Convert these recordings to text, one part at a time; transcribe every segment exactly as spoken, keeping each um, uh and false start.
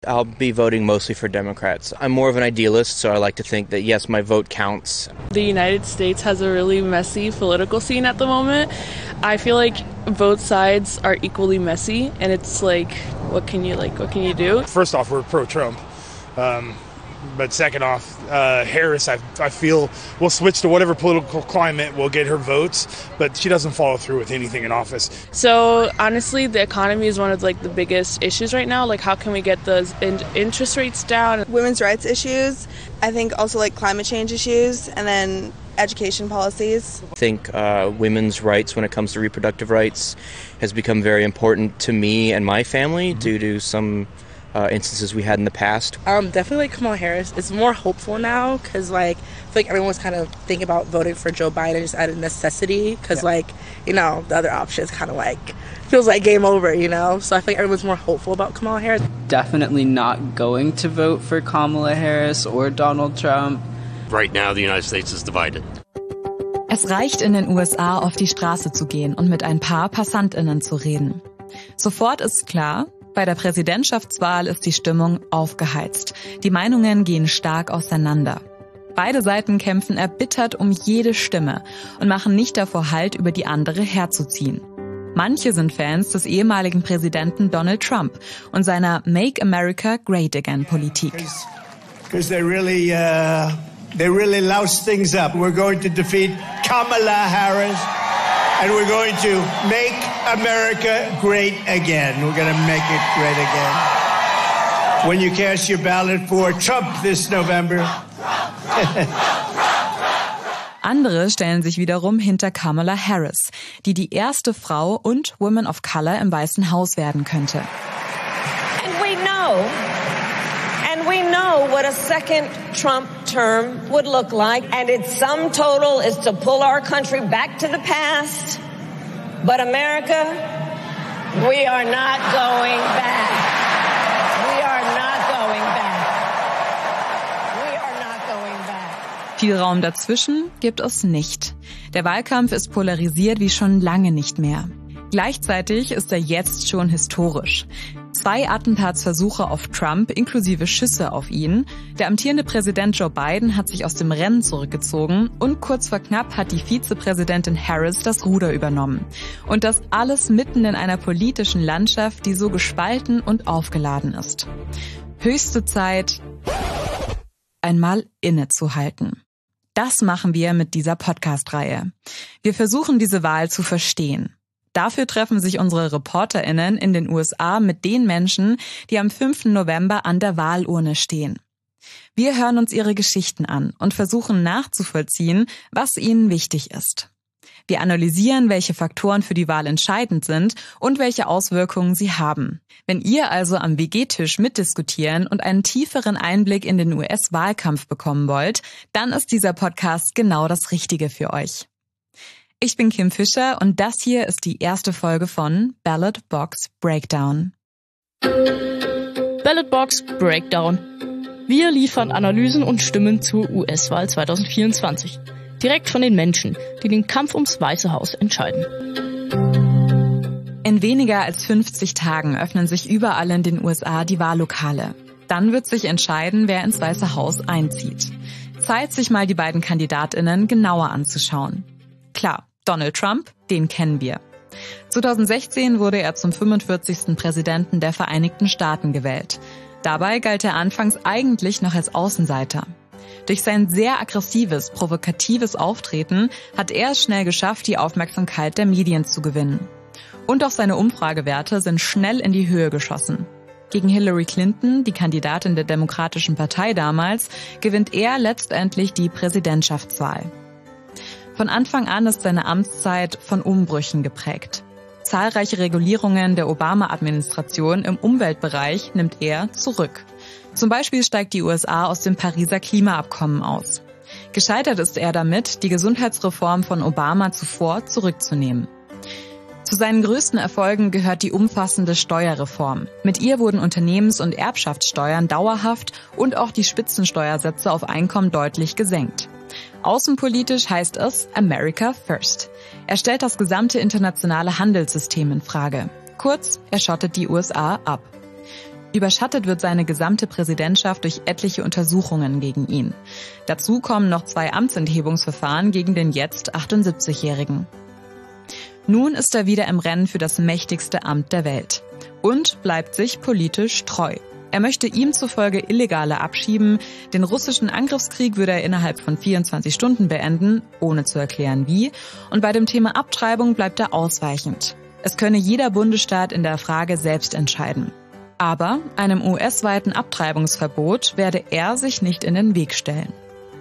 I'll be voting mostly for Democrats. I'm more of an idealist, so I like to think that, yes, my vote counts. The United States has a really messy political scene at the moment. I feel like both sides are equally messy, and it's like, what can you like? What can you do? First off, we're pro-Trump. Um, But second off, uh, Harris, I, I feel, will switch to whatever political climate will get her votes, but she doesn't follow through with anything in office. So honestly, the economy is one of like the biggest issues right now. Like, how can we get those in- interest rates down? Women's rights issues, I think also like climate change issues, and then education policies. I think uh, women's rights when it comes to reproductive rights has become very important to me and my family due to some Uh, instances we had in the past. Um, definitely like Kamala Harris. It's more hopeful now because like I feel like everyone's kind of thinking about voting for Joe Biden just out of necessity because yeah. like you know the other option is kind of like feels like game over, you know. So I feel like everyone's more hopeful about Kamala Harris. Definitely not going to vote for Kamala Harris or Donald Trump. Right now, the United States is divided. Es reicht in den U S A auf die Straße zu gehen und mit ein paar PassantInnen zu reden. Sofort ist klar, bei der Präsidentschaftswahl ist die Stimmung aufgeheizt. Die Meinungen gehen stark auseinander. Beide Seiten kämpfen erbittert um jede Stimme und machen nicht davor Halt, über die andere herzuziehen. Manche sind Fans des ehemaligen Präsidenten Donald Trump und seiner Make America Great Again Politik. Because they really, uh, they really loused things up. We're going to defeat Kamala Harris. And we're going to make America great again. We're going to make it great again. When you cast your ballot for Trump this November. Andere stellen sich wiederum hinter Kamala Harris, die die erste Frau und Woman of Color im Weißen Haus werden könnte. And we know, and we know what a second Trump term would look like. And its sum total is to pull our country back to the past. But America, we are not going back. We are not going back. We are not going back. Viel Raum dazwischen gibt es nicht. Der Wahlkampf ist polarisiert wie schon lange nicht mehr. Gleichzeitig ist er jetzt schon historisch. Zwei Attentatsversuche auf Trump inklusive Schüsse auf ihn. Der amtierende Präsident Joe Biden hat sich aus dem Rennen zurückgezogen und kurz vor knapp hat die Vizepräsidentin Harris das Ruder übernommen. Und das alles mitten in einer politischen Landschaft, die so gespalten und aufgeladen ist. Höchste Zeit, einmal innezuhalten. Das machen wir mit dieser Podcast-Reihe. Wir versuchen, diese Wahl zu verstehen. Dafür treffen sich unsere ReporterInnen in den U S A mit den Menschen, die am fünften November an der Wahlurne stehen. Wir hören uns ihre Geschichten an und versuchen nachzuvollziehen, was ihnen wichtig ist. Wir analysieren, welche Faktoren für die Wahl entscheidend sind und welche Auswirkungen sie haben. Wenn ihr also am W G-Tisch mitdiskutieren und einen tieferen Einblick in den U S-Wahlkampf bekommen wollt, dann ist dieser Podcast genau das Richtige für euch. Ich bin Kim Fischer und das hier ist die erste Folge von Ballot Box Breakdown. Ballot Box Breakdown. Wir liefern Analysen und Stimmen zur U S-Wahl zwanzig vierundzwanzig. Direkt von den Menschen, die den Kampf ums Weiße Haus entscheiden. In weniger als fünfzig Tagen öffnen sich überall in den U S A die Wahllokale. Dann wird sich entscheiden, wer ins Weiße Haus einzieht. Zeit, sich mal die beiden KandidatInnen genauer anzuschauen. Klar, Donald Trump, den kennen wir. zweitausendsechzehn wurde er zum fünfundvierzigsten Präsidenten der Vereinigten Staaten gewählt. Dabei galt er anfangs eigentlich noch als Außenseiter. Durch sein sehr aggressives, provokatives Auftreten hat er es schnell geschafft, die Aufmerksamkeit der Medien zu gewinnen. Und auch seine Umfragewerte sind schnell in die Höhe geschossen. Gegen Hillary Clinton, die Kandidatin der Demokratischen Partei damals, gewinnt er letztendlich die Präsidentschaftswahl. Von Anfang an ist seine Amtszeit von Umbrüchen geprägt. Zahlreiche Regulierungen der Obama-Administration im Umweltbereich nimmt er zurück. Zum Beispiel steigt die U S A aus dem Pariser Klimaabkommen aus. Gescheitert ist er damit, die Gesundheitsreform von Obama zuvor zurückzunehmen. Zu seinen größten Erfolgen gehört die umfassende Steuerreform. Mit ihr wurden Unternehmens- und Erbschaftssteuern dauerhaft und auch die Spitzensteuersätze auf Einkommen deutlich gesenkt. Außenpolitisch heißt es America First. Er stellt das gesamte internationale Handelssystem in Frage. Kurz, er schottet die U S A ab. Überschattet wird seine gesamte Präsidentschaft durch etliche Untersuchungen gegen ihn. Dazu kommen noch zwei Amtsenthebungsverfahren gegen den jetzt achtundsiebzigjährigen. Nun ist er wieder im Rennen für das mächtigste Amt der Welt und bleibt sich politisch treu. Er möchte ihm zufolge Illegale abschieben, den russischen Angriffskrieg würde er innerhalb von vierundzwanzig Stunden beenden, ohne zu erklären wie, und bei dem Thema Abtreibung bleibt er ausweichend. Es könne jeder Bundesstaat in der Frage selbst entscheiden. Aber einem U S-weiten Abtreibungsverbot werde er sich nicht in den Weg stellen.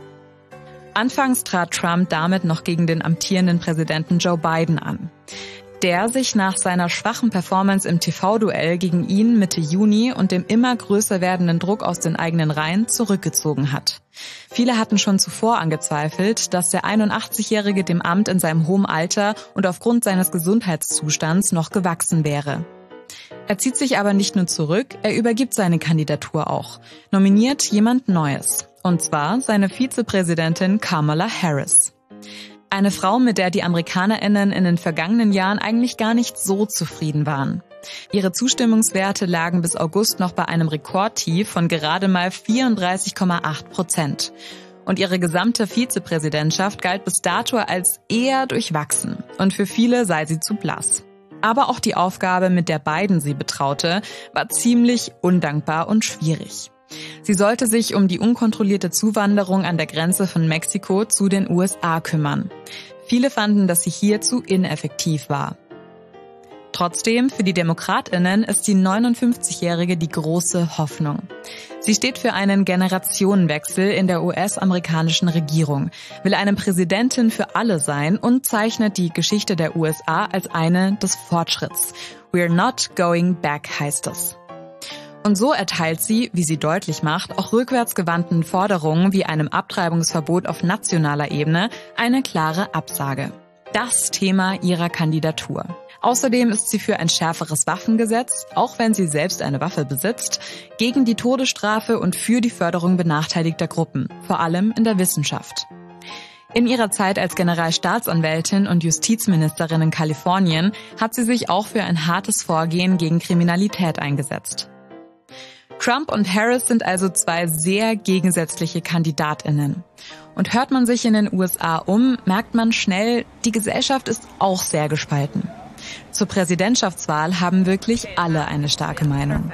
Anfangs trat Trump damit noch gegen den amtierenden Präsidenten Joe Biden an, der sich nach seiner schwachen Performance im T V-Duell gegen ihn Mitte Juni und dem immer größer werdenden Druck aus den eigenen Reihen zurückgezogen hat. Viele hatten schon zuvor angezweifelt, dass der einundachtzigjährige dem Amt in seinem hohen Alter und aufgrund seines Gesundheitszustands noch gewachsen wäre. Er zieht sich aber nicht nur zurück, er übergibt seine Kandidatur auch, nominiert jemand Neues, und zwar seine Vizepräsidentin Kamala Harris. Eine Frau, mit der die AmerikanerInnen in den vergangenen Jahren eigentlich gar nicht so zufrieden waren. Ihre Zustimmungswerte lagen bis August noch bei einem Rekordtief von gerade mal vierunddreißig Komma acht Prozent. Und ihre gesamte Vizepräsidentschaft galt bis dato als eher durchwachsen. Und für viele sei sie zu blass. Aber auch die Aufgabe, mit der Biden sie betraute, war ziemlich undankbar und schwierig. Sie sollte sich um die unkontrollierte Zuwanderung an der Grenze von Mexiko zu den U S A kümmern. Viele fanden, dass sie hier zu ineffektiv war. Trotzdem, für die DemokratInnen ist die neunundfünfzigjährige die große Hoffnung. Sie steht für einen Generationenwechsel in der U S-amerikanischen Regierung, will eine Präsidentin für alle sein und zeichnet die Geschichte der U S A als eine des Fortschritts. We're not going back, heißt es. Und so erteilt sie, wie sie deutlich macht, auch rückwärtsgewandten Forderungen wie einem Abtreibungsverbot auf nationaler Ebene eine klare Absage. Das Thema ihrer Kandidatur. Außerdem ist sie für ein schärferes Waffengesetz, auch wenn sie selbst eine Waffe besitzt, gegen die Todesstrafe und für die Förderung benachteiligter Gruppen, vor allem in der Wissenschaft. In ihrer Zeit als Generalstaatsanwältin und Justizministerin in Kalifornien hat sie sich auch für ein hartes Vorgehen gegen Kriminalität eingesetzt. Trump und Harris sind also zwei sehr gegensätzliche KandidatInnen. Und hört man sich in den U S A um, merkt man schnell, die Gesellschaft ist auch sehr gespalten. Zur Präsidentschaftswahl haben wirklich alle eine starke Meinung.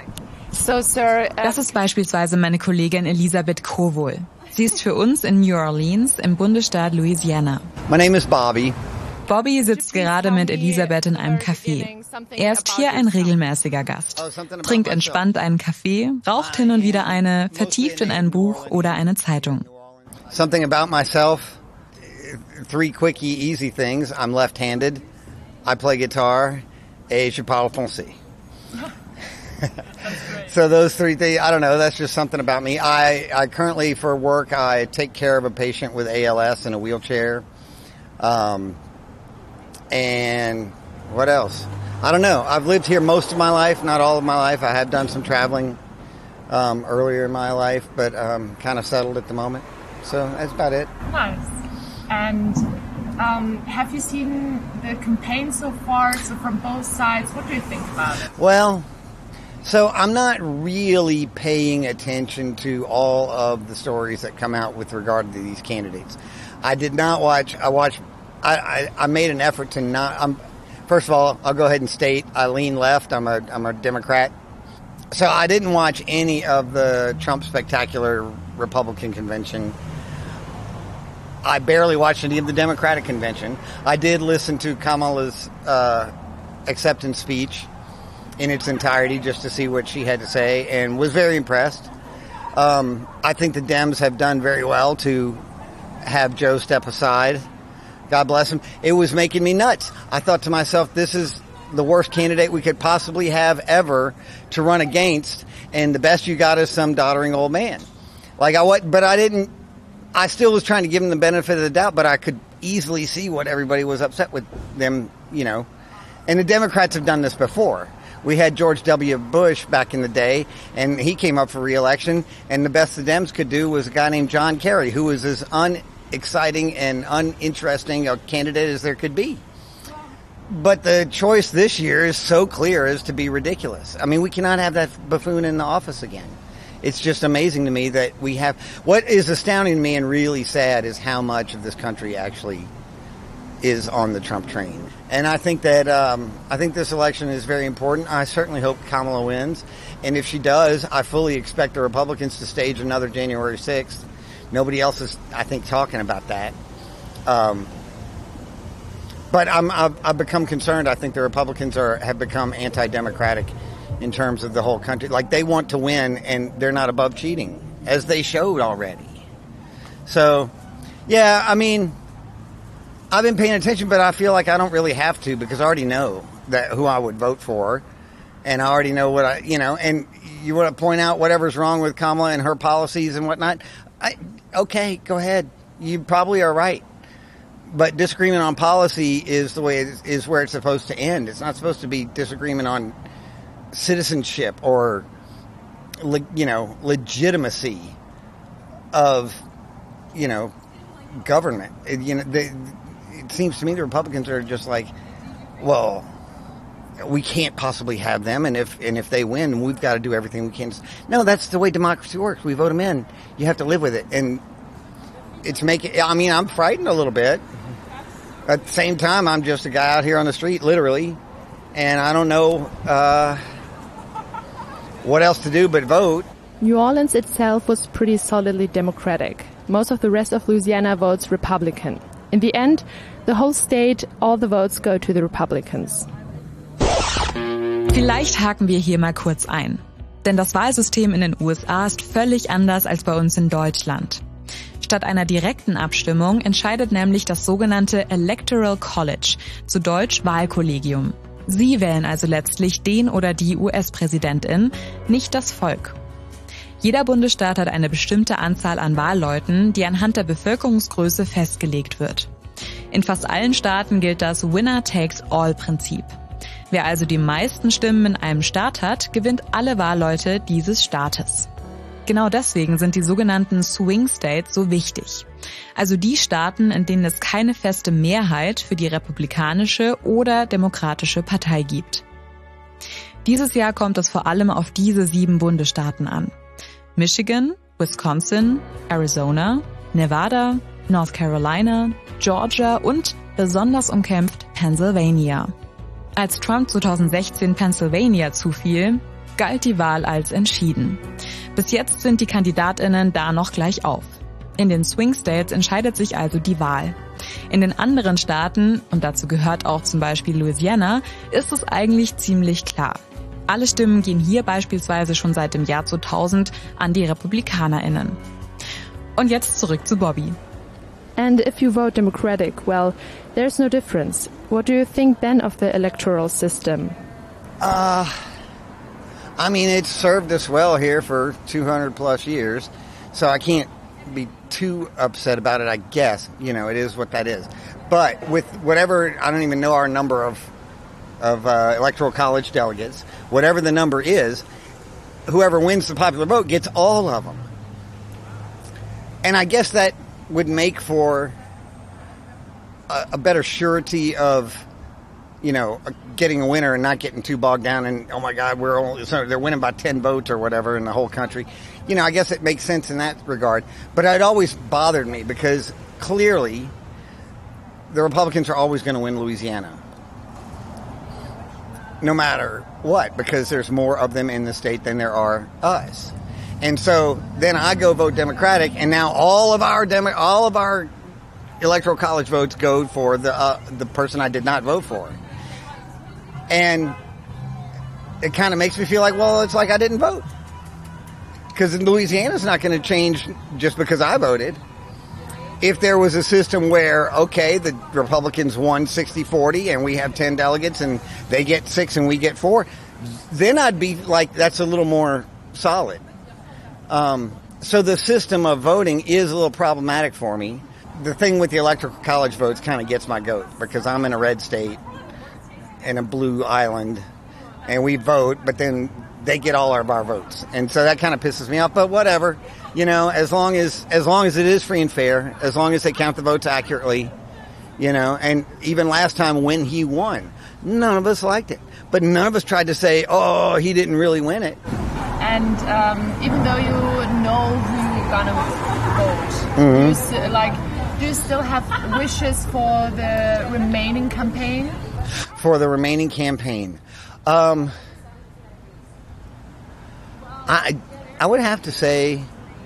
Das ist beispielsweise meine Kollegin Elisabeth Kowol. Sie ist für uns in New Orleans im Bundesstaat Louisiana. My name is Bobby. Bobby sitzt gerade mit Elisabeth in einem Café. Er ist hier ein regelmäßiger Gast, trinkt entspannt einen Kaffee, raucht hin und wieder eine, vertieft in ein Buch oder eine Zeitung. Something about myself, three quickie, easy things. I'm left-handed, I play guitar, et je parle français. So those three things, I don't know, that's just something about me. I, I currently, for work, I take care of a patient with A L S in a wheelchair. Um, and what else? I don't know. I've lived here most of my life, not all of my life. I have done some traveling um, earlier in my life, but um, kind of settled at the moment. So that's about it. Nice. And um, have you seen the campaign so far? So from both sides, what do you think about it? Well, so I'm not really paying attention to all of the stories that come out with regard to these candidates. I did not watch. I watched. I, I, I made an effort to not. I'm, first of all, I'll go ahead and state I lean left. I'm a I'm a Democrat, so I didn't watch any of the Trump Spectacular Republican Convention. I barely watched any of the Democratic Convention. I did listen to Kamala's uh, acceptance speech in its entirety just to see what she had to say, and was very impressed. Um, I think the Dems have done very well to have Joe step aside. God bless him. It was making me nuts. I thought to myself, this is the worst candidate we could possibly have ever to run against, and the best you got is some doddering old man. Like I what, but I didn't. I still was trying to give him the benefit of the doubt, but I could easily see what everybody was upset with them, you know. And the Democrats have done this before. We had George W. Bush back in the day, and he came up for re-election, and the best the Dems could do was a guy named John Kerry, who was as unexciting and uninteresting a candidate as there could be. But the choice this year is so clear as to be ridiculous. I mean, we cannot have that buffoon in the office again. It's just amazing to me that we have... What is astounding to me and really sad is how much of this country actually is on the Trump train. And I think that um, I think this election is very important. I certainly hope Kamala wins. And if she does, I fully expect the Republicans to stage another January sixth. Nobody else is, I think, talking about that. Um, but I'm, I've, I've become concerned. I think the Republicans are have become anti-democratic in terms of the whole country. Like, they want to win, and they're not above cheating, as they showed already. So, yeah, I mean, I've been paying attention, but I feel like I don't really have to, because I already know that who I would vote for, and I already know what I, you know, and you want to point out whatever's wrong with Kamala and her policies and whatnot. I, okay, go ahead. You probably are right. But disagreement on policy is the way it is, is where it's supposed to end. It's not supposed to be disagreement on citizenship or, you know, legitimacy of, you know, government. It, you know, they, it seems to me the Republicans are just like, well, we can't possibly have them, and if and if they win, we've got to do everything we can. No, that's the way democracy works. We vote them in. You have to live with it, and it's making. I mean, I'm frightened a little bit. At the same time, I'm just a guy out here on the street, literally, and I don't know uh, what else to do but vote. New Orleans itself was pretty solidly Democratic. Most of the rest of Louisiana votes Republican. In the end, the whole state, all the votes go to the Republicans. Vielleicht haken wir hier mal kurz ein. Denn das Wahlsystem in den U S A ist völlig anders als bei uns in Deutschland. Statt einer direkten Abstimmung entscheidet nämlich das sogenannte Electoral College, zu Deutsch Wahlkollegium. Sie wählen also letztlich den oder die U S-Präsidentin, nicht das Volk. Jeder Bundesstaat hat eine bestimmte Anzahl an Wahlleuten, die anhand der Bevölkerungsgröße festgelegt wird. In fast allen Staaten gilt das Winner-Takes-All-Prinzip. Wer also die meisten Stimmen in einem Staat hat, gewinnt alle Wahlleute dieses Staates. Genau deswegen sind die sogenannten Swing States so wichtig. Also die Staaten, in denen es keine feste Mehrheit für die republikanische oder demokratische Partei gibt. Dieses Jahr kommt es vor allem auf diese sieben Bundesstaaten an. Michigan, Wisconsin, Arizona, Nevada, North Carolina, Georgia und, besonders umkämpft, Pennsylvania. Als Trump zweitausendsechzehn Pennsylvania zufiel, galt die Wahl als entschieden. Bis jetzt sind die KandidatInnen da noch gleich auf. In den Swing States entscheidet sich also die Wahl. In den anderen Staaten, und dazu gehört auch zum Beispiel Louisiana, ist es eigentlich ziemlich klar. Alle Stimmen gehen hier beispielsweise schon seit dem Jahr zweitausend an die RepublikanerInnen. Und jetzt zurück zu Bobby. And if you vote Democratic, well, there's no difference. What do you think then of the electoral system? Uh, I mean, it's served us well here for two hundred plus years, so I can't be too upset about it, I guess. You know, it is what that is. But with whatever, I don't even know our number of of uh, electoral college delegates, whatever the number is, whoever wins the popular vote gets all of them. And I guess that would make for a, a better surety of, you know, getting a winner and not getting too bogged down and, oh my God, we're only, so they're winning by ten votes or whatever in the whole country. You know, I guess it makes sense in that regard. But it always bothered me because clearly the Republicans are always going to win Louisiana. No matter what, because there's more of them in the state than there are us. And so then I go vote Democratic, and now all of our Demo- all of our electoral college votes go for the uh, the person I did not vote for. And it kind of makes me feel like, well, it's like I didn't vote. Because Louisiana's not going to change just because I voted. If there was a system where, okay, the Republicans won sixty forty and we have ten delegates and they get six and we get four, then I'd be like, that's a little more solid. Um, so the system of voting is a little problematic for me. The thing with the electoral college votes kind of gets my goat because I'm in a red state and a blue island and we vote, but then they get all of our votes. And so that kind of pisses me off, but whatever. You know, as long as as long as it is free and fair, as long as they count the votes accurately, you know, and even last time when he won, None of us liked it. But none of us tried to say, oh, he didn't really win it. And um, even though you know who you're gonna vote, Mm-hmm. do you still, like, do you still have wishes for the remaining campaign? For the remaining campaign, um, I I would have to say,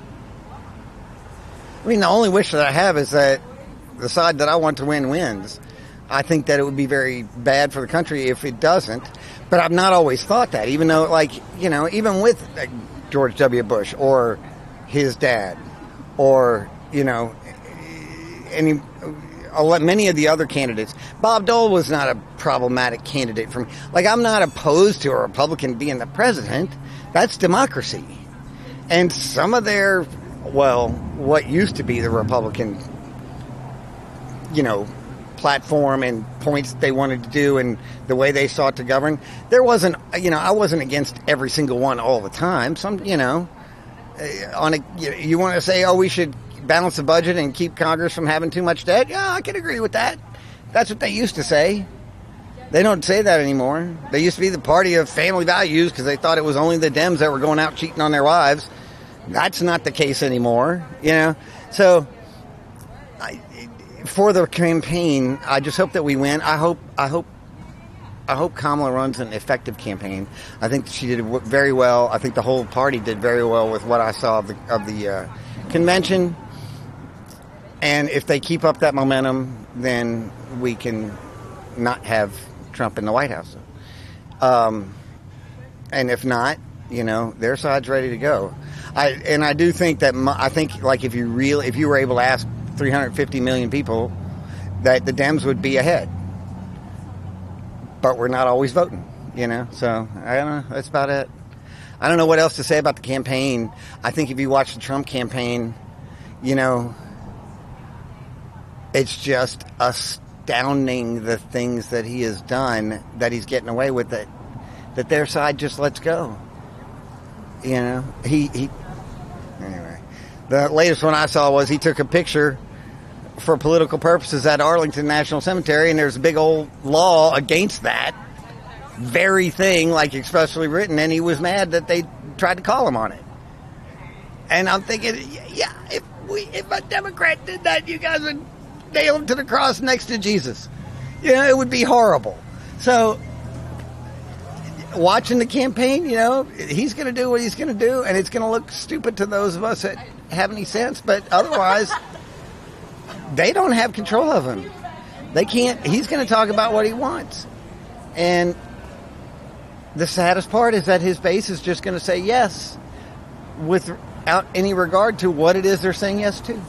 I mean, the only wish that I have is that the side that I want to win wins. I think that it would be very bad for the country if it doesn't. But I've not always thought that, even though, like, you know, even with uh, George W. Bush or his dad or, you know, any, uh, many of the other candidates. Bob Dole was not a problematic candidate for me. Like, I'm not opposed to a Republican being the president. That's democracy. And some of their, well, what used to be the Republican, you know, platform and points they wanted to do and the way they sought to govern, there wasn't, you know, I wasn't against every single one all the time. Some, you know, on a, you, you want to say, oh, we should balance the budget and keep Congress from having too much debt? Yeah, I can agree with that. That's what they used to say. They don't say that anymore. They used to be the party of family values because they thought it was only the Dems that were going out cheating on their wives. That's not the case anymore, you know. So, I, for the campaign, I just hope that we win. I hope, I hope, I hope Kamala runs an effective campaign. I think she did very well. I think the whole party did very well with what I saw of the of the uh, convention. And if they keep up that momentum, then we can not have Trump in the White House. Um, and if not, you know, their side's ready to go. I and I do think that I think like if you really if you were able to ask three hundred fifty million people, that the Dems would be ahead. But we're not always voting, you know. So I don't know. That's about it. I don't know what else to say about the campaign. I think if you watch the Trump campaign, you know, it's just astounding the things that he has done, that he's getting away with, it, that their side just lets go. You know, he, he, anyway, the latest one I saw was he took a picture for political purposes at Arlington National Cemetery, and there's a big old law against that very thing, like expressly written, and he was mad that they tried to call him on it. And I'm thinking, yeah, if we, if a Democrat did that, you guys would nail him to the cross next to Jesus. You know, it would be horrible. So, watching the campaign, you know, he's going to do what he's going to do, and it's going to look stupid to those of us that have any sense, but otherwise, they don't have control of him. They can't, he's going to talk about what he wants. And the saddest part is that his base is just going to say yes without any regard to what it is they're saying yes to.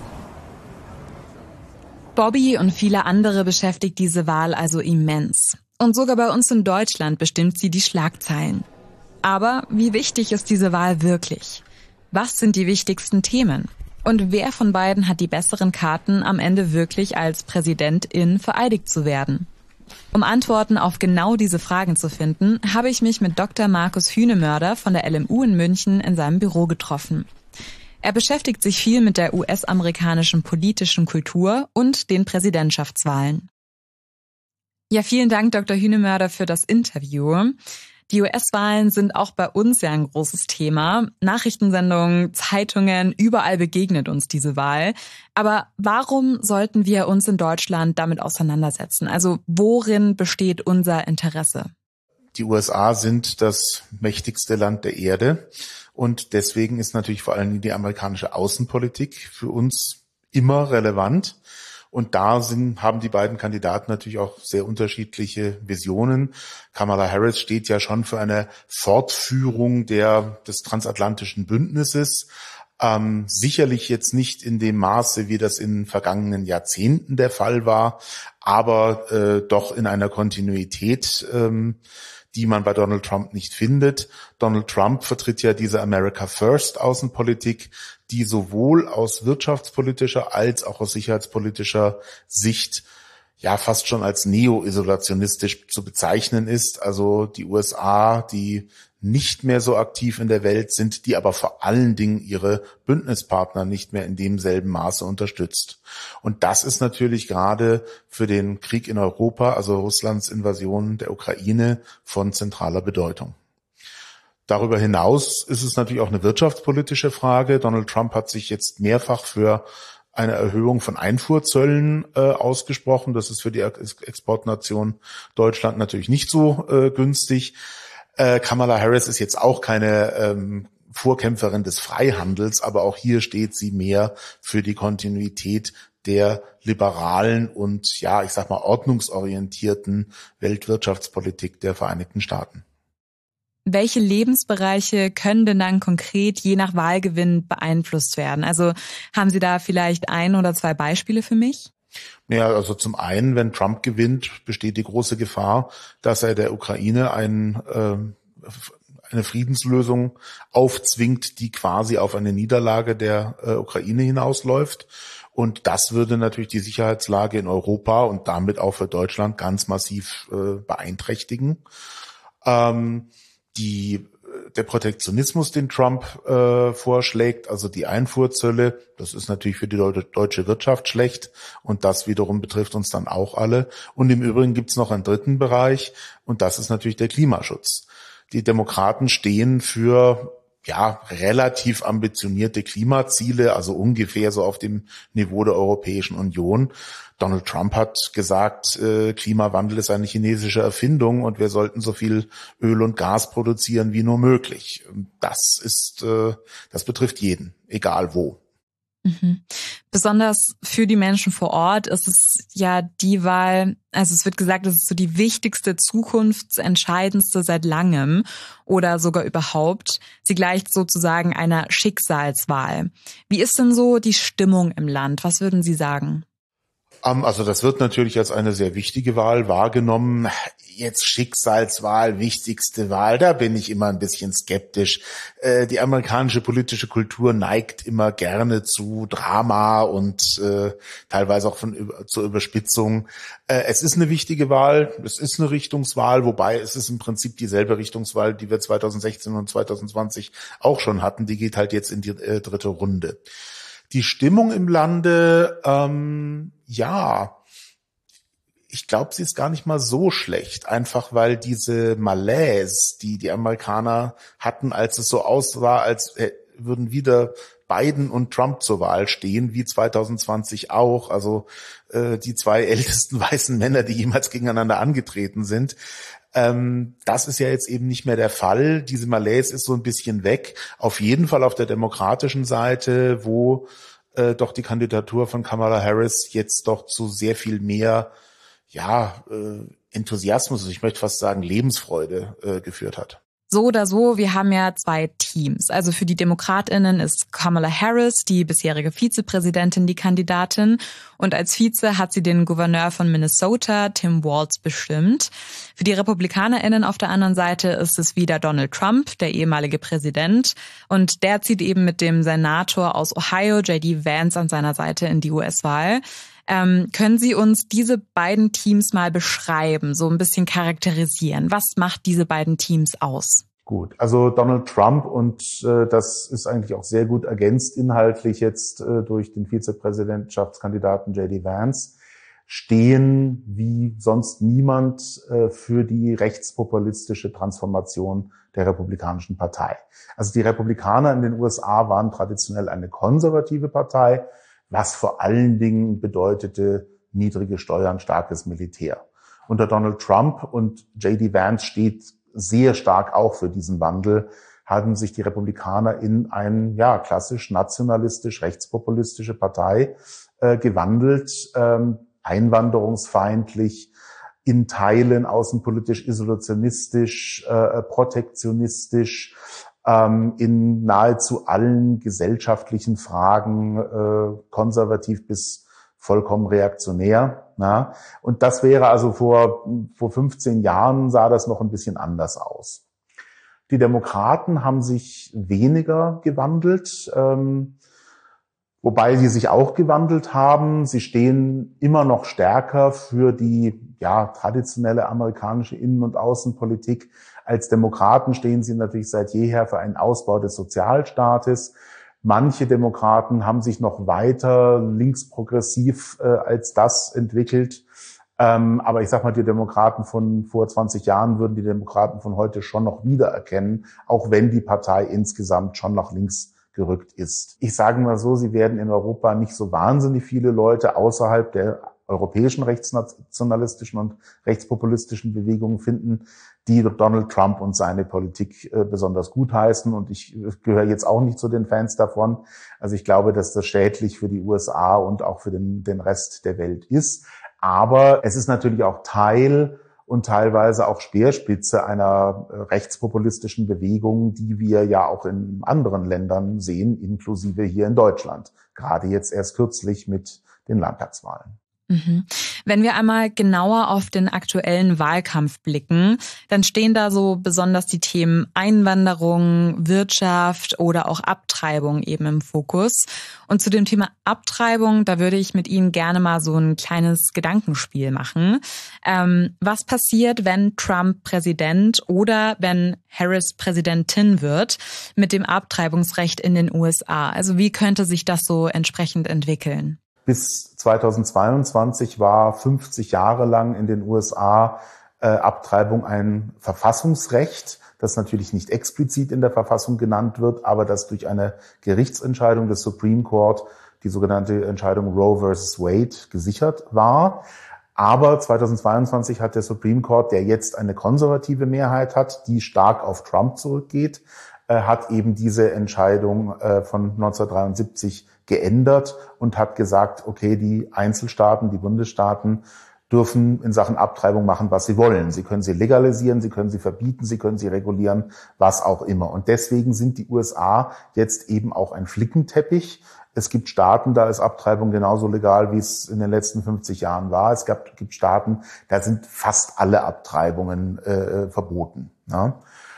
Bobby und viele andere beschäftigt diese Wahl also immens. Und sogar bei uns in Deutschland bestimmt sie die Schlagzeilen. Aber wie wichtig ist diese Wahl wirklich? Was sind die wichtigsten Themen? Und wer von beiden hat die besseren Karten, am Ende wirklich als Präsidentin vereidigt zu werden? Um Antworten auf genau diese Fragen zu finden, habe ich mich mit Doktor Markus Hühnemörder von der L M U in München in seinem Büro getroffen. Er beschäftigt sich viel mit der U S-amerikanischen politischen Kultur und den Präsidentschaftswahlen. Ja, vielen Dank, Doktor Hühnemörder, für das Interview. Die U S-Wahlen sind auch bei uns ja ein großes Thema. Nachrichtensendungen, Zeitungen, überall begegnet uns diese Wahl. Aber warum sollten wir uns in Deutschland damit auseinandersetzen? Also worin besteht unser Interesse? Die U S A sind das mächtigste Land der Erde und deswegen ist natürlich vor allem die amerikanische Außenpolitik für uns immer relevant. Und da sind, haben die beiden Kandidaten natürlich auch sehr unterschiedliche Visionen. Kamala Harris steht ja schon für eine Fortführung der, des transatlantischen Bündnisses. Ähm, sicherlich jetzt nicht in dem Maße, wie das in vergangenen Jahrzehnten der Fall war, aber äh, doch in einer Kontinuität, ähm, die man bei Donald Trump nicht findet. Donald Trump vertritt ja diese America First Außenpolitik, die sowohl aus wirtschaftspolitischer als auch aus sicherheitspolitischer Sicht ja fast schon als neo-isolationistisch zu bezeichnen ist. Also die U S A, die nicht mehr so aktiv in der Welt sind, die aber vor allen Dingen ihre Bündnispartner nicht mehr in demselben Maße unterstützt. Und das ist natürlich gerade für den Krieg in Europa, also Russlands Invasion der Ukraine, von zentraler Bedeutung. Darüber hinaus ist es natürlich auch eine wirtschaftspolitische Frage. Donald Trump hat sich jetzt mehrfach für eine Erhöhung von Einfuhrzöllen äh, ausgesprochen. Das ist für die Exportnation Deutschland natürlich nicht so äh, günstig. Äh, Kamala Harris ist jetzt auch keine ähm, Vorkämpferin des Freihandels, aber auch hier steht sie mehr für die Kontinuität der liberalen und, ja, ich sag mal, ordnungsorientierten Weltwirtschaftspolitik der Vereinigten Staaten. Welche Lebensbereiche können denn dann konkret je nach Wahlgewinn beeinflusst werden? Also haben Sie da vielleicht ein oder zwei Beispiele für mich? Ja, also zum einen, wenn Trump gewinnt, besteht die große Gefahr, dass er der Ukraine ein, äh, eine Friedenslösung aufzwingt, die quasi auf eine Niederlage der äh, Ukraine hinausläuft. Und das würde natürlich die Sicherheitslage in Europa und damit auch für Deutschland ganz massiv äh, beeinträchtigen. Ähm, die Der Protektionismus, den Trump äh, vorschlägt, also die Einfuhrzölle, das ist natürlich für die deutsche Wirtschaft schlecht und das wiederum betrifft uns dann auch alle. Und im Übrigen gibt's noch einen dritten Bereich und das ist natürlich der Klimaschutz. Die Demokraten stehen für ja relativ ambitionierte Klimaziele, also ungefähr so auf dem Niveau der Europäischen Union. Donald Trump hat gesagt, äh, Klimawandel ist eine chinesische Erfindung und wir sollten so viel Öl und Gas produzieren wie nur möglich. Das ist, äh, das betrifft jeden, egal wo. Mhm. Besonders für die Menschen vor Ort ist es ja die Wahl, also es wird gesagt, es ist so die wichtigste, zukunftsentscheidendste seit langem oder sogar überhaupt. Sie gleicht sozusagen einer Schicksalswahl. Wie ist denn so die Stimmung im Land? Was würden Sie sagen? Also das wird natürlich als eine sehr wichtige Wahl wahrgenommen. Jetzt Schicksalswahl, wichtigste Wahl, da bin ich immer ein bisschen skeptisch. Äh, die amerikanische politische Kultur neigt immer gerne zu Drama und äh, teilweise auch von zur Überspitzung. Äh, es ist eine wichtige Wahl, es ist eine Richtungswahl, wobei es ist im Prinzip dieselbe Richtungswahl, die wir zweitausendsechzehn und zweitausendzwanzig auch schon hatten. Die geht halt jetzt in die äh, dritte Runde. Die Stimmung im Lande, ähm, ja, ich glaube, sie ist gar nicht mal so schlecht, einfach weil diese Malaise, die die Amerikaner hatten, als es so aussah, als würden wieder Biden und Trump zur Wahl stehen, wie zweitausendzwanzig auch, also äh, die zwei ältesten weißen Männer, die jemals gegeneinander angetreten sind. Ähm, das ist ja jetzt eben nicht mehr der Fall. Diese Malaise ist so ein bisschen weg. Auf jeden Fall auf der demokratischen Seite, wo äh, doch die Kandidatur von Kamala Harris jetzt doch zu sehr viel mehr, ja, äh, Enthusiasmus, ich möchte fast sagen Lebensfreude äh, geführt hat. So oder so, wir haben ja zwei Teams. Also für die DemokratInnen ist Kamala Harris, die bisherige Vizepräsidentin, die Kandidatin. Und als Vize hat sie den Gouverneur von Minnesota, Tim Walz, bestimmt. Für die RepublikanerInnen auf der anderen Seite ist es wieder Donald Trump, der ehemalige Präsident. Und der zieht eben mit dem Senator aus Ohio, J D Vance, an seiner Seite in die U S-Wahl. Ähm, können Sie uns diese beiden Teams mal beschreiben, so ein bisschen charakterisieren? Was macht diese beiden Teams aus? Gut, also Donald Trump und äh, das ist eigentlich auch sehr gut ergänzt inhaltlich jetzt äh, durch den Vizepräsidentschaftskandidaten J D Vance, stehen wie sonst niemand äh, für die rechtspopulistische Transformation der Republikanischen Partei. Also die Republikaner in den U S A waren traditionell eine konservative Partei, was vor allen Dingen bedeutete niedrige Steuern, starkes Militär. Unter Donald Trump und J D Vance steht sehr stark auch für diesen Wandel, haben sich die Republikaner in eine ja klassisch nationalistisch, rechtspopulistische Partei äh, gewandelt, ähm, einwanderungsfeindlich, in Teilen außenpolitisch isolationistisch, äh, protektionistisch, ähm, in nahezu allen gesellschaftlichen Fragen äh, konservativ bis vollkommen reaktionär. Na? Und das wäre also vor, vor fünfzehn Jahren sah das noch ein bisschen anders aus. Die Demokraten haben sich weniger gewandelt, ähm, wobei sie sich auch gewandelt haben. Sie stehen immer noch stärker für die ja traditionelle amerikanische Innen- und Außenpolitik, Als Demokraten stehen sie natürlich seit jeher für einen Ausbau des Sozialstaates. Manche Demokraten haben sich noch weiter linksprogressiv äh, als das entwickelt. Ähm, aber ich sag mal, die Demokraten von vor zwanzig Jahren würden die Demokraten von heute schon noch wiedererkennen, auch wenn die Partei insgesamt schon nach links gerückt ist. Ich sage mal so, sie werden in Europa nicht so wahnsinnig viele Leute außerhalb der europäischen rechtsnationalistischen und rechtspopulistischen Bewegungen finden, die Donald Trump und seine Politik äh, besonders gutheißen. Und ich gehöre jetzt auch nicht zu den Fans davon. Also ich glaube, dass das schädlich für die U S A und auch für den, den Rest der Welt ist. Aber es ist natürlich auch Teil und teilweise auch Speerspitze einer rechtspopulistischen Bewegung, die wir ja auch in anderen Ländern sehen, inklusive hier in Deutschland. Gerade jetzt erst kürzlich mit den Landtagswahlen. Wenn wir einmal genauer auf den aktuellen Wahlkampf blicken, dann stehen da so besonders die Themen Einwanderung, Wirtschaft oder auch Abtreibung eben im Fokus. Und zu dem Thema Abtreibung, da würde ich mit Ihnen gerne mal so ein kleines Gedankenspiel machen. Ähm, was passiert, wenn Trump Präsident oder wenn Harris Präsidentin wird mit dem Abtreibungsrecht in den U S A? Also wie könnte sich das so entsprechend entwickeln? Bis zweitausendzweiundzwanzig war fünfzig Jahre lang in den U S A äh, Abtreibung ein Verfassungsrecht, das natürlich nicht explizit in der Verfassung genannt wird, aber das durch eine Gerichtsentscheidung des Supreme Court, die sogenannte Entscheidung Roe versus Wade, gesichert war. Aber zweitausendzweiundzwanzig hat der Supreme Court, der jetzt eine konservative Mehrheit hat, die stark auf Trump zurückgeht, äh, hat eben diese Entscheidung äh, von neunzehnhundertdreiundsiebzig geändert und hat gesagt, okay, die Einzelstaaten, die Bundesstaaten dürfen in Sachen Abtreibung machen, was sie wollen. Sie können sie legalisieren, sie können sie verbieten, sie können sie regulieren, was auch immer. Und deswegen sind die U S A jetzt eben auch ein Flickenteppich. Es gibt Staaten, da ist Abtreibung genauso legal, wie es in den letzten fünfzig Jahren war. Es gab, gibt Staaten, da sind fast alle Abtreibungen äh, verboten. Ja.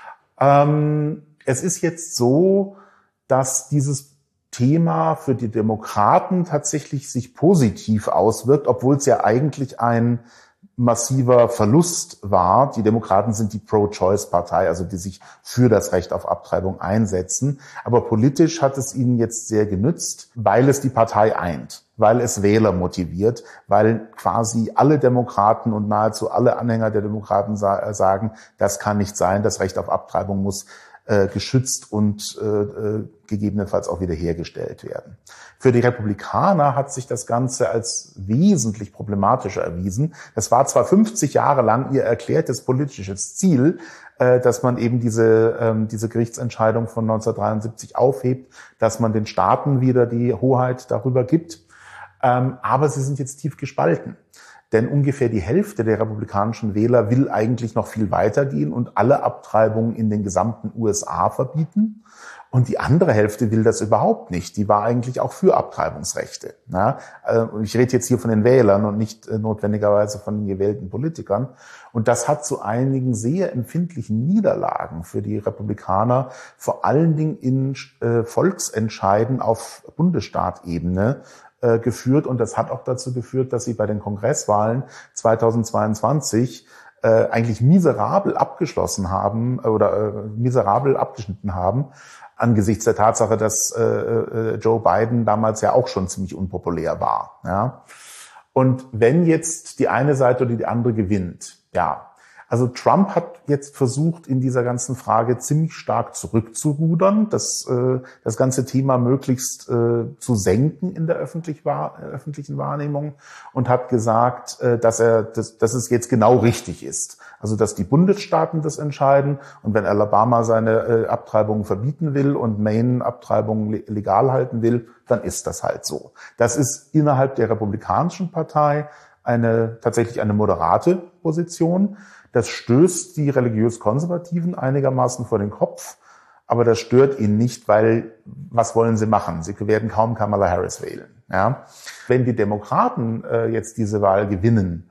Ähm, es ist jetzt so, dass dieses Thema für die Demokraten tatsächlich sich positiv auswirkt, obwohl es ja eigentlich ein massiver Verlust war. Die Demokraten sind die Pro-Choice-Partei, also die sich für das Recht auf Abtreibung einsetzen. Aber politisch hat es ihnen jetzt sehr genützt, weil es die Partei eint, weil es Wähler motiviert, weil quasi alle Demokraten und nahezu alle Anhänger der Demokraten sa- sagen, das kann nicht sein, das Recht auf Abtreibung muss Äh, geschützt und äh, äh, gegebenenfalls auch wiederhergestellt werden. Für die Republikaner hat sich das Ganze als wesentlich problematischer erwiesen. Das war zwar fünfzig Jahre lang ihr erklärtes politisches Ziel, äh, dass man eben diese, ähm, diese Gerichtsentscheidung von neunzehnhundertdreiundsiebzig aufhebt, dass man den Staaten wieder die Hoheit darüber gibt. Ähm, aber sie sind jetzt tief gespalten. Denn ungefähr die Hälfte der republikanischen Wähler will eigentlich noch viel weiter gehen und alle Abtreibungen in den gesamten U S A verbieten. Und die andere Hälfte will das überhaupt nicht. Die war eigentlich auch für Abtreibungsrechte. Ja, ich rede jetzt hier von den Wählern und nicht notwendigerweise von den gewählten Politikern. Und das hat zu einigen sehr empfindlichen Niederlagen für die Republikaner, vor allen Dingen in Volksentscheiden auf Bundesstaatebene geführt, und das hat auch dazu geführt, dass sie bei den Kongresswahlen zweitausendzweiundzwanzig äh, eigentlich miserabel abgeschlossen haben oder äh, miserabel abgeschnitten haben, angesichts der Tatsache, dass äh, äh, Joe Biden damals ja auch schon ziemlich unpopulär war. Ja? Und wenn jetzt die eine Seite oder die andere gewinnt, ja, also Trump hat jetzt versucht, in dieser ganzen Frage ziemlich stark zurückzurudern, das, äh, das ganze Thema möglichst äh, zu senken in der öffentlich wahr, äh, öffentlichen Wahrnehmung, und hat gesagt, äh, dass er, dass, dass es jetzt genau richtig ist. Also, dass die Bundesstaaten das entscheiden, und wenn Alabama seine äh, Abtreibungen verbieten will und Maine Abtreibungen le- legal halten will, dann ist das halt so. Das ist innerhalb der Republikanischen Partei eine, tatsächlich eine moderate Position. Das stößt die religiös-Konservativen einigermaßen vor den Kopf, aber das stört ihn nicht, weil was wollen sie machen? Sie werden kaum Kamala Harris wählen. Ja? Wenn die Demokraten äh, jetzt diese Wahl gewinnen,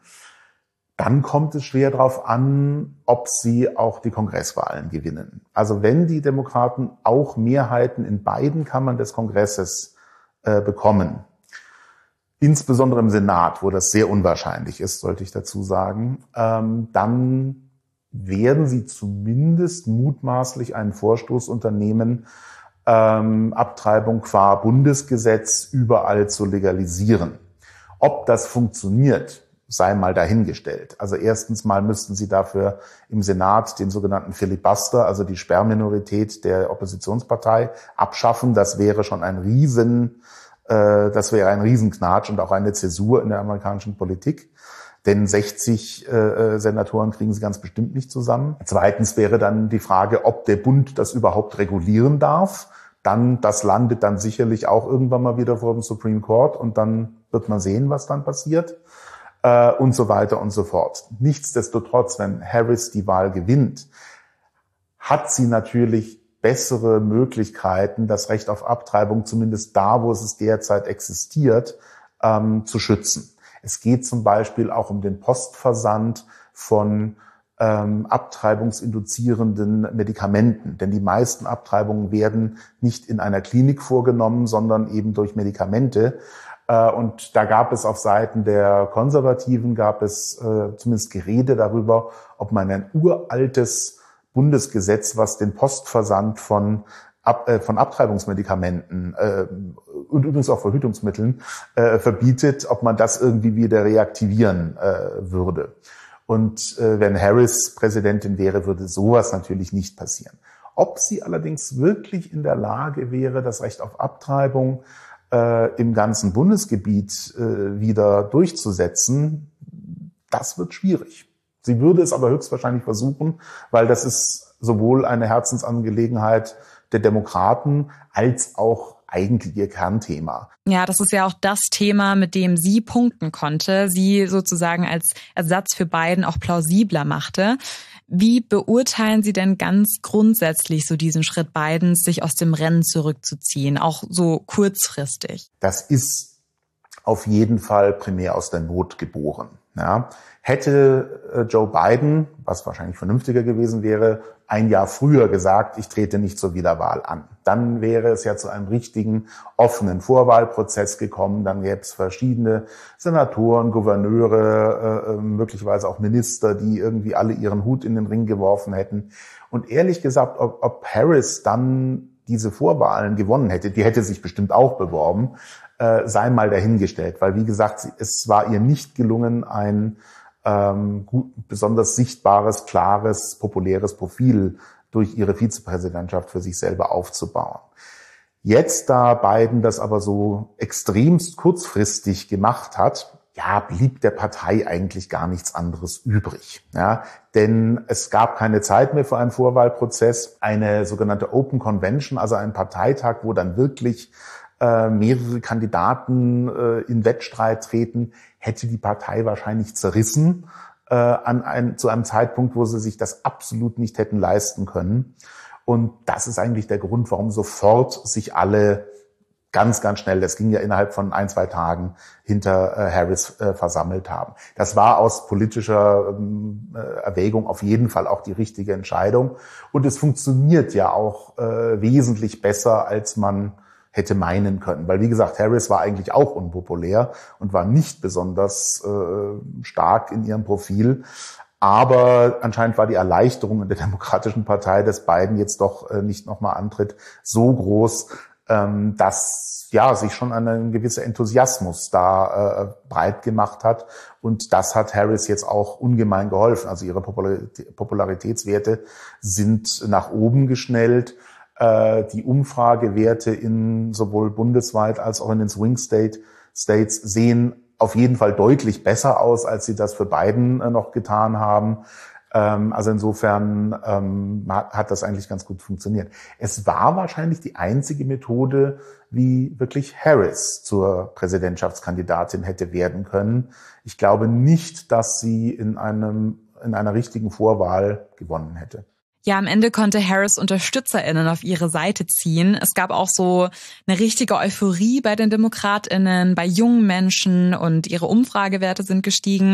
dann kommt es schwer darauf an, ob sie auch die Kongresswahlen gewinnen. Also wenn die Demokraten auch Mehrheiten in beiden Kammern des Kongresses äh, bekommen, insbesondere im Senat, wo das sehr unwahrscheinlich ist, sollte ich dazu sagen, ähm, dann werden sie zumindest mutmaßlich einen Vorstoß unternehmen, ähm, Abtreibung qua Bundesgesetz überall zu legalisieren. Ob das funktioniert, sei mal dahingestellt. Also erstens mal müssten sie dafür im Senat den sogenannten Filibuster, also die Sperrminorität der Oppositionspartei, abschaffen. Das wäre schon ein Riesen, äh, das wäre ein Riesenknatsch und auch eine Zäsur in der amerikanischen Politik. Denn sechzig äh, Senatoren kriegen sie ganz bestimmt nicht zusammen. Zweitens wäre dann die Frage, ob der Bund das überhaupt regulieren darf. Dann, das landet dann sicherlich auch irgendwann mal wieder vor dem Supreme Court und dann wird man sehen, was dann passiert äh, und so weiter und so fort. Nichtsdestotrotz, wenn Harris die Wahl gewinnt, hat sie natürlich bessere Möglichkeiten, das Recht auf Abtreibung zumindest da, wo es derzeit existiert, ähm, zu schützen. Es geht zum Beispiel auch um den Postversand von ähm, abtreibungsinduzierenden Medikamenten. Denn die meisten Abtreibungen werden nicht in einer Klinik vorgenommen, sondern eben durch Medikamente. Äh, und da gab es auf Seiten der Konservativen, gab es äh, zumindest Gerede darüber, ob man ein uraltes Bundesgesetz, was den Postversand von Ab, äh, von Abtreibungsmedikamenten äh, und übrigens auch Verhütungsmitteln äh, verbietet, ob man das irgendwie wieder reaktivieren äh, würde. Und äh, wenn Harris Präsidentin wäre, würde sowas natürlich nicht passieren. Ob sie allerdings wirklich in der Lage wäre, das Recht auf Abtreibung äh, im ganzen Bundesgebiet äh, wieder durchzusetzen, das wird schwierig. Sie würde es aber höchstwahrscheinlich versuchen, weil das ist sowohl eine Herzensangelegenheit der Demokraten als auch eigentlich ihr Kernthema. Ja, das ist ja auch das Thema, mit dem sie punkten konnte, sie sozusagen als Ersatz für Biden auch plausibler machte. Wie beurteilen Sie denn ganz grundsätzlich so diesen Schritt Bidens, sich aus dem Rennen zurückzuziehen, auch so kurzfristig? Das ist auf jeden Fall primär aus der Not geboren. Ja. Hätte Joe Biden, was wahrscheinlich vernünftiger gewesen wäre, ein Jahr früher gesagt, ich trete nicht zur Wiederwahl an, dann wäre es ja zu einem richtigen offenen Vorwahlprozess gekommen. Dann gäbe es verschiedene Senatoren, Gouverneure, äh, möglicherweise auch Minister, die irgendwie alle ihren Hut in den Ring geworfen hätten. Und ehrlich gesagt, ob, ob Harris dann diese Vorwahlen gewonnen hätte, die hätte sich bestimmt auch beworben, äh, sei mal dahingestellt. Weil, wie gesagt, es war ihr nicht gelungen, ein ähm, gut, besonders sichtbares, klares, populäres Profil durch ihre Vizepräsidentschaft für sich selber aufzubauen. Jetzt, da Biden das aber so extremst kurzfristig gemacht hat, ja, blieb der Partei eigentlich gar nichts anderes übrig. Ja, denn es gab keine Zeit mehr für einen Vorwahlprozess. Eine sogenannte Open Convention, also ein Parteitag, wo dann wirklich äh, mehrere Kandidaten äh, in Wettstreit treten, hätte die Partei wahrscheinlich zerrissen äh, an ein, zu einem Zeitpunkt, wo sie sich das absolut nicht hätten leisten können. Und das ist eigentlich der Grund, warum sofort sich alle ganz, ganz schnell, das ging ja innerhalb von ein, zwei Tagen, hinter äh, Harris äh, versammelt haben. Das war aus politischer ähm, äh, Erwägung auf jeden Fall auch die richtige Entscheidung. Und es funktioniert ja auch äh, wesentlich besser, als man hätte meinen können. Weil, wie gesagt, Harris war eigentlich auch unpopulär und war nicht besonders äh, stark in ihrem Profil. Aber anscheinend war die Erleichterung in der Demokratischen Partei, dass Biden jetzt doch äh, nicht nochmal antritt, so groß, ähm, dass ja sich schon ein gewisser Enthusiasmus da äh, breit gemacht hat. Und das hat Harris jetzt auch ungemein geholfen. Also ihre Popularität, Popularitätswerte sind nach oben geschnellt. Äh, die Umfragewerte in sowohl bundesweit als auch in den Swing State, States sehen auf jeden Fall deutlich besser aus, als sie das für Biden äh, noch getan haben. Ähm, also insofern ähm, hat das eigentlich ganz gut funktioniert. Es war wahrscheinlich die einzige Methode, wie wirklich Harris zur Präsidentschaftskandidatin hätte werden können. Ich glaube nicht, dass sie in einem in einer richtigen Vorwahl gewonnen hätte. Ja, am Ende konnte Harris UnterstützerInnen auf ihre Seite ziehen. Es gab auch so eine richtige Euphorie bei den DemokratInnen, bei jungen Menschen und ihre Umfragewerte sind gestiegen.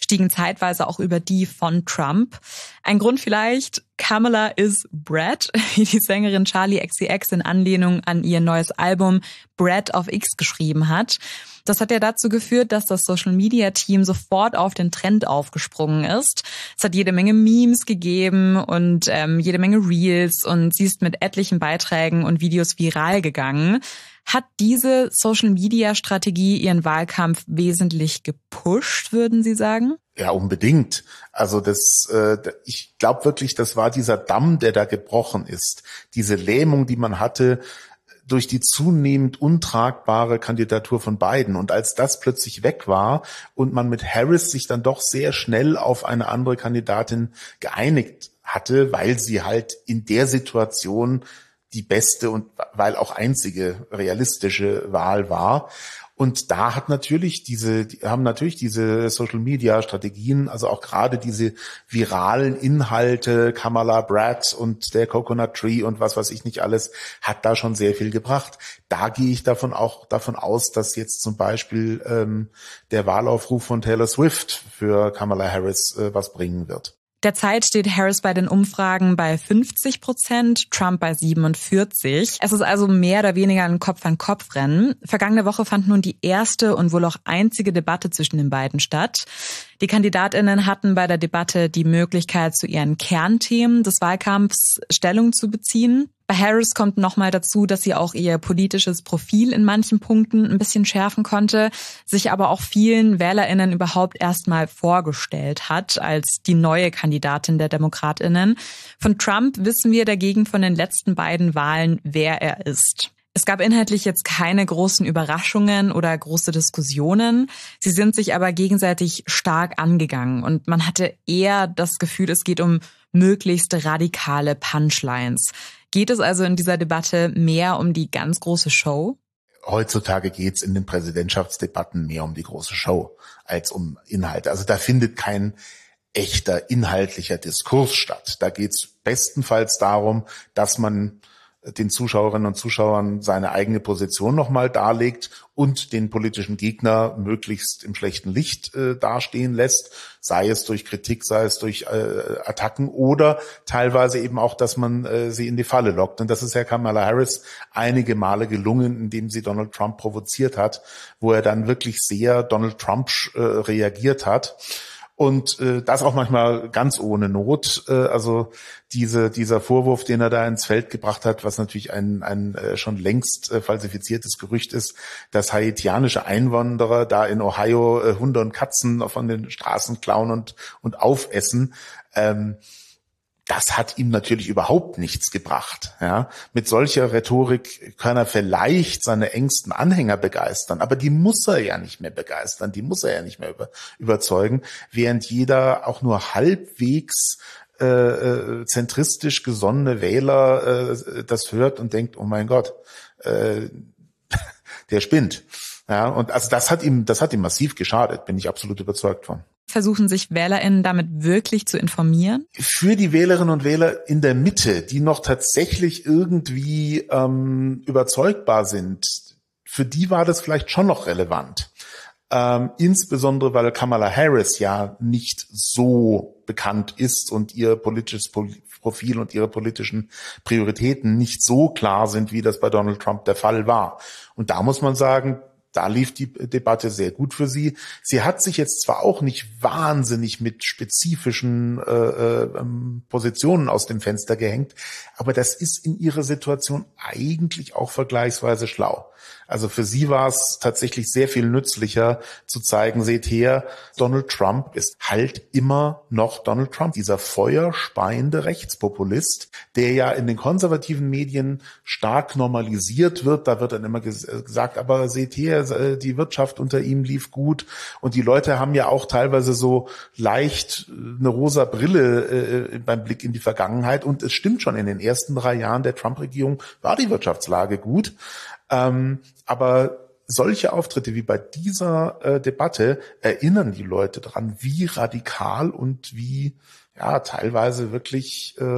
stiegen zeitweise auch über die von Trump. Ein Grund vielleicht, Kamala is Brat, wie die Sängerin Charli X C X in Anlehnung an ihr neues Album Brat of X geschrieben hat. Das hat ja dazu geführt, dass das Social-Media-Team sofort auf den Trend aufgesprungen ist. Es hat jede Menge Memes gegeben und ähm, jede Menge Reels und sie ist mit etlichen Beiträgen und Videos viral gegangen. Hat diese Social-Media-Strategie ihren Wahlkampf wesentlich gepusht, würden Sie sagen? Ja, unbedingt. Also das, äh, ich glaube wirklich, das war dieser Damm, der da gebrochen ist. Diese Lähmung, die man hatte durch die zunehmend untragbare Kandidatur von Biden. Und als das plötzlich weg war und man mit Harris sich dann doch sehr schnell auf eine andere Kandidatin geeinigt hatte, weil sie halt in der Situation die beste und weil auch einzige realistische Wahl war. Und da hat natürlich diese, haben natürlich diese Social Media Strategien, also auch gerade diese viralen Inhalte, Kamala Brat und der Coconut Tree und was weiß ich nicht alles, hat da schon sehr viel gebracht. Da gehe ich davon auch davon aus, dass jetzt zum Beispiel ähm, der Wahlaufruf von Taylor Swift für Kamala Harris äh, was bringen wird. Derzeit steht Harris bei den Umfragen bei fünfzig Prozent, Trump bei siebenundvierzig. Es ist also mehr oder weniger ein Kopf-an-Kopf-Rennen. Vergangene Woche fand nun die erste und wohl auch einzige Debatte zwischen den beiden statt. Die KandidatInnen hatten bei der Debatte die Möglichkeit, zu ihren Kernthemen des Wahlkampfs Stellung zu beziehen. Bei Harris kommt nochmal dazu, dass sie auch ihr politisches Profil in manchen Punkten ein bisschen schärfen konnte, sich aber auch vielen WählerInnen überhaupt erstmal vorgestellt hat als die neue Kandidatin der DemokratInnen. Von Trump wissen wir dagegen von den letzten beiden Wahlen, wer er ist. Es gab inhaltlich jetzt keine großen Überraschungen oder große Diskussionen. Sie sind sich aber gegenseitig stark angegangen und man hatte eher das Gefühl, es geht um möglichst radikale Punchlines. Geht es also in dieser Debatte mehr um die ganz große Show? Heutzutage geht's in den Präsidentschaftsdebatten mehr um die große Show als um Inhalte. Also da findet kein echter inhaltlicher Diskurs statt. Da geht's bestenfalls darum, dass man den Zuschauerinnen und Zuschauern seine eigene Position nochmal darlegt und den politischen Gegner möglichst im schlechten Licht äh, dastehen lässt, sei es durch Kritik, sei es durch äh, Attacken oder teilweise eben auch, dass man äh, sie in die Falle lockt. Und das ist ja Kamala Harris einige Male gelungen, indem sie Donald Trump provoziert hat, wo er dann wirklich sehr Donald Trump äh, reagiert hat. Und äh, das auch manchmal ganz ohne Not. Äh, also diese dieser Vorwurf, den er da ins Feld gebracht hat, was natürlich ein ein äh, schon längst äh, falsifiziertes Gerücht ist, dass haitianische Einwanderer da in Ohio äh, Hunde und Katzen von den Straßen klauen und und aufessen. Ähm, Das hat ihm natürlich überhaupt nichts gebracht. Ja, mit solcher Rhetorik kann er vielleicht seine engsten Anhänger begeistern, aber die muss er ja nicht mehr begeistern, die muss er ja nicht mehr über, überzeugen, während jeder auch nur halbwegs äh, äh, zentristisch gesonnene Wähler äh, das hört und denkt, oh mein Gott, äh, der spinnt. Ja, und also das hat ihm, das hat ihm massiv geschadet, bin ich absolut überzeugt von. Versuchen sich WählerInnen damit wirklich zu informieren? Für die Wählerinnen und Wähler in der Mitte, die noch tatsächlich irgendwie ähm, überzeugbar sind, für die war das vielleicht schon noch relevant. Ähm, insbesondere, weil Kamala Harris ja nicht so bekannt ist und ihr politisches Profil und ihre politischen Prioritäten nicht so klar sind, wie das bei Donald Trump der Fall war. Und da muss man sagen, da lief die Debatte sehr gut für sie. Sie hat sich jetzt zwar auch nicht wahnsinnig mit spezifischen äh, äh, Positionen aus dem Fenster gehängt, aber das ist in ihrer Situation eigentlich auch vergleichsweise schlau. Also für sie war es tatsächlich sehr viel nützlicher zu zeigen, seht her, Donald Trump ist halt immer noch Donald Trump, dieser feuerspeiende Rechtspopulist, der ja in den konservativen Medien stark normalisiert wird. Da wird dann immer gesagt, aber seht her, die Wirtschaft unter ihm lief gut und die Leute haben ja auch teilweise so leicht eine rosa Brille äh, beim Blick in die Vergangenheit und es stimmt schon, in den ersten drei Jahren der Trump-Regierung war die Wirtschaftslage gut. Ähm, aber solche Auftritte wie bei dieser äh, Debatte erinnern die Leute daran, wie radikal und wie ja teilweise wirklich äh,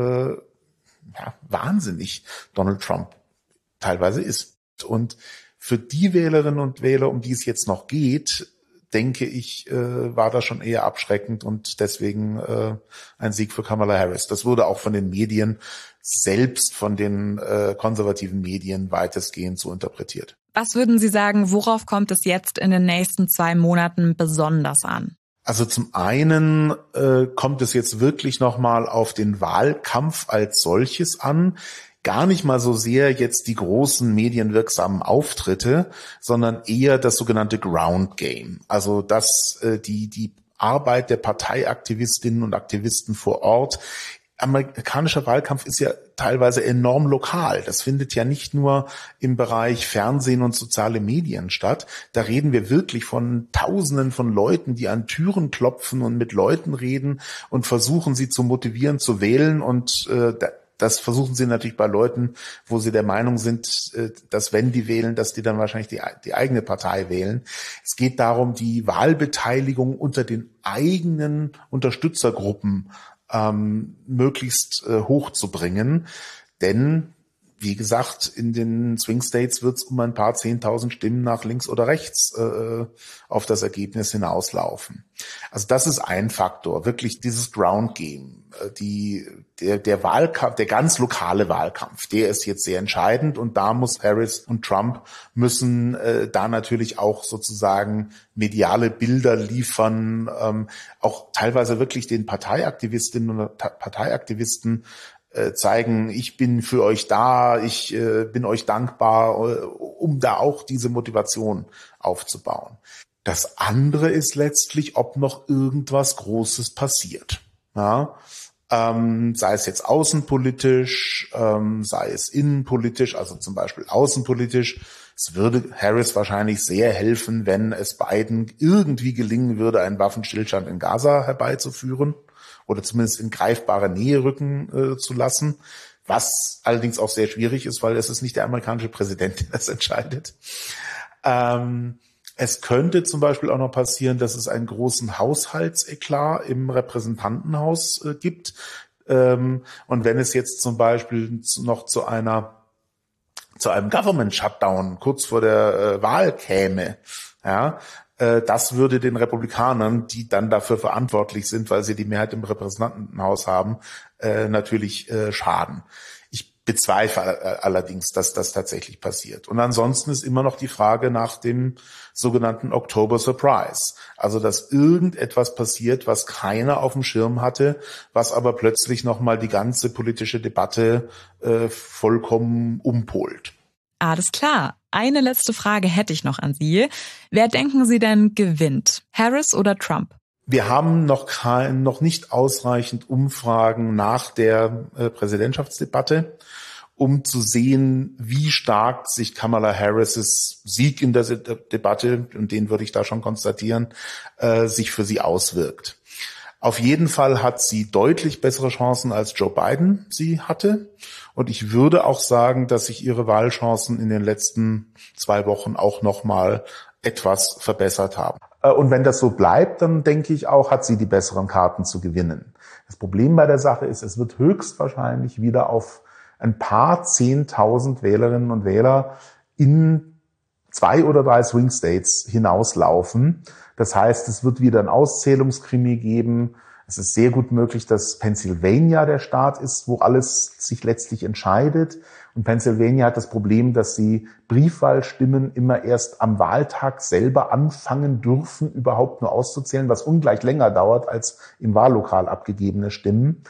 ja, wahnsinnig Donald Trump teilweise ist. Und für die Wählerinnen und Wähler, um die es jetzt noch geht, denke ich, äh, war das schon eher abschreckend und deswegen äh, ein Sieg für Kamala Harris. Das wurde auch von den Medien, selbst von den äh, konservativen Medien, weitestgehend so interpretiert. Was würden Sie sagen, worauf kommt es jetzt in den nächsten zwei Monaten besonders an? Also zum einen äh, kommt es jetzt wirklich nochmal auf den Wahlkampf als solches an. Gar nicht mal so sehr jetzt die großen medienwirksamen Auftritte, sondern eher das sogenannte Ground Game. Also dass äh, die die Arbeit der Parteiaktivistinnen und Aktivisten vor Ort. Amerikanischer Wahlkampf ist ja teilweise enorm lokal. Das findet ja nicht nur im Bereich Fernsehen und soziale Medien statt. Da reden wir wirklich von Tausenden von Leuten, die an Türen klopfen und mit Leuten reden und versuchen, sie zu motivieren, zu wählen. Und äh, das versuchen sie natürlich bei Leuten, wo sie der Meinung sind, äh, dass wenn die wählen, dass die dann wahrscheinlich die, die eigene Partei wählen. Es geht darum, die Wahlbeteiligung unter den eigenen Unterstützergruppen Ähm, möglichst äh, hoch zu bringen. Denn, wie gesagt, in den Swing States wird es um ein paar zehntausend Stimmen nach links oder rechts äh, auf das Ergebnis hinauslaufen. Also das ist ein Faktor, wirklich dieses Ground Game. Äh, die, der, der Wahlkampf, der ganz lokale Wahlkampf, der ist jetzt sehr entscheidend und da muss Harris und Trump müssen äh, da natürlich auch sozusagen mediale Bilder liefern, ähm, auch teilweise wirklich den Parteiaktivistinnen und Parteiaktivisten äh, zeigen, ich bin für euch da, ich äh, bin euch dankbar, äh, um da auch diese Motivation aufzubauen. Das andere ist letztlich, ob noch irgendwas Großes passiert. Ja? Ähm, sei es jetzt außenpolitisch, ähm, sei es innenpolitisch, also zum Beispiel außenpolitisch. Es würde Harris wahrscheinlich sehr helfen, wenn es Biden irgendwie gelingen würde, einen Waffenstillstand in Gaza herbeizuführen oder zumindest in greifbare Nähe rücken äh, zu lassen, was allerdings auch sehr schwierig ist, weil es ist nicht der amerikanische Präsident, der das entscheidet. Ähm, Es könnte zum Beispiel auch noch passieren, dass es einen großen Haushaltseklat im Repräsentantenhaus äh, gibt. Ähm, und wenn es jetzt zum Beispiel noch zu einer zu einem Government Shutdown kurz vor der äh, Wahl käme, ja, äh, das würde den Republikanern, die dann dafür verantwortlich sind, weil sie die Mehrheit im Repräsentantenhaus haben, äh, natürlich äh, schaden. Bezweifle allerdings, dass das tatsächlich passiert. Und ansonsten ist immer noch die Frage nach dem sogenannten October Surprise. Also, dass irgendetwas passiert, was keiner auf dem Schirm hatte, was aber plötzlich nochmal die ganze politische Debatte äh, vollkommen umpolt. Alles klar. Eine letzte Frage hätte ich noch an Sie. Wer denken Sie denn gewinnt? Harris oder Trump? Wir haben noch kein, noch nicht ausreichend Umfragen nach der äh, Präsidentschaftsdebatte, um zu sehen, wie stark sich Kamala Harris' Sieg in der Debatte, und den würde ich da schon konstatieren, äh, sich für sie auswirkt. Auf jeden Fall hat sie deutlich bessere Chancen, als Joe Biden sie hatte. Und ich würde auch sagen, dass sich ihre Wahlchancen in den letzten zwei Wochen auch noch mal etwas verbessert haben. Und wenn das so bleibt, dann denke ich auch, hat sie die besseren Karten zu gewinnen. Das Problem bei der Sache ist, es wird höchstwahrscheinlich wieder auf ein paar Zehntausend Wählerinnen und Wähler in zwei oder drei Swing States hinauslaufen. Das heißt, es wird wieder ein Auszählungskrimi geben. Es ist sehr gut möglich, dass Pennsylvania der Staat ist, wo alles sich letztlich entscheidet. Und Pennsylvania hat das Problem, dass sie Briefwahlstimmen immer erst am Wahltag selber anfangen dürfen, überhaupt nur auszuzählen, was ungleich länger dauert als im Wahllokal abgegebene Stimmen.